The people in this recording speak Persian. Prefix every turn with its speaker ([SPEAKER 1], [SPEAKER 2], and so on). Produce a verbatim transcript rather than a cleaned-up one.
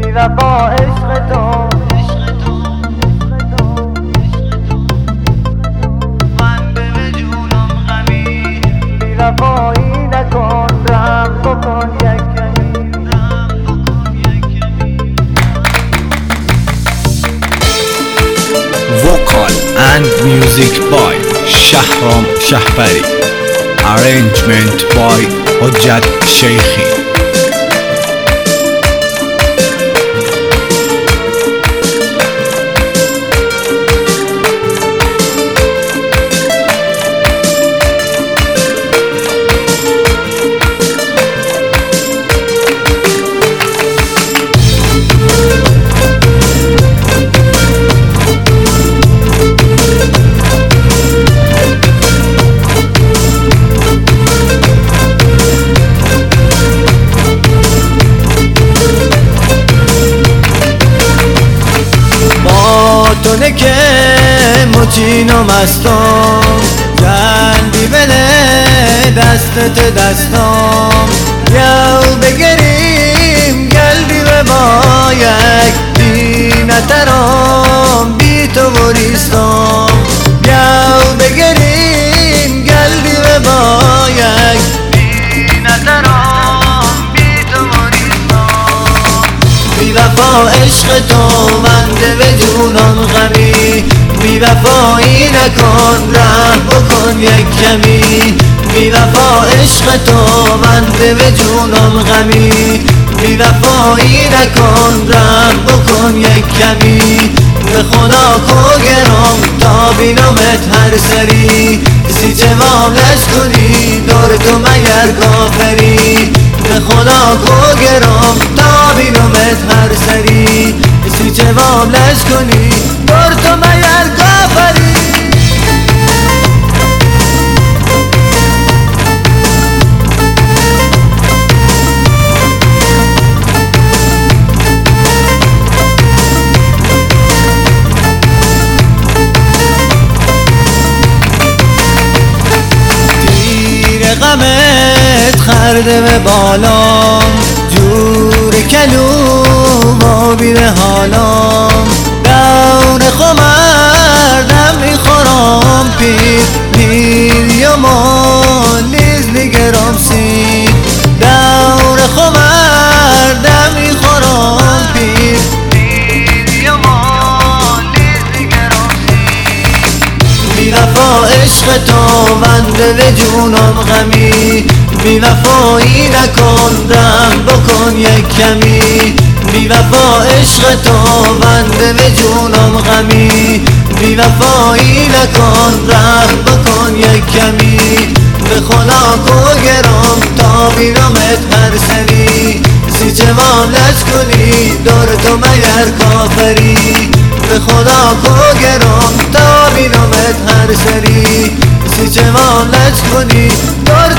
[SPEAKER 1] وفا عشق تو بنده به جونم غمی بی وفایی نکن رحم بکن یک کمی
[SPEAKER 2] Vocal and music by Shahram Shahbari. Arrangement by Hojjat Sheikhi.
[SPEAKER 1] تونه که مچین و مستم جلبی بده دستت دستم یو بگریم گلبی به با یک بی نترم بی تو بریستم یو بگریم گلبی به با یک بی نترم بی تو بریستم بی وفا عشق تو بنده به جونم غمی بی وفایی نکن رحم بکن یک کمی بی وفا عشق تو بنده به جونم غمی بی وفایی نکن رحم بکن یک کمی به خدا کو گرم تا بینمت هر سری سی جواب نشکنی دور تو مگر کافری به خدا کو گرم تا بینمت هر سری سی جواب نشکنی دور تو مگر کافری غمت خرده به بالام جور کلو با بیره حالام دون خمردم میخورم پیر پیر یا مالیز نگرم سی دون خمردم میخورم پیر پیر یا مالیز نگرم سی بی وفا عشق تو بنده به جونم غمی بی وفایی نکن رحم بکن یک کمی بی وفا عشق تو بنده به جونم غمی بی وفایی نکن رحم بکن یک کمی به خدا کو گرم تا بینمت هر سری سی جواب نشکنی دور تو مگر کافری به خدا کو گرم تا بینمت هر سری سی جواب نشکنی دور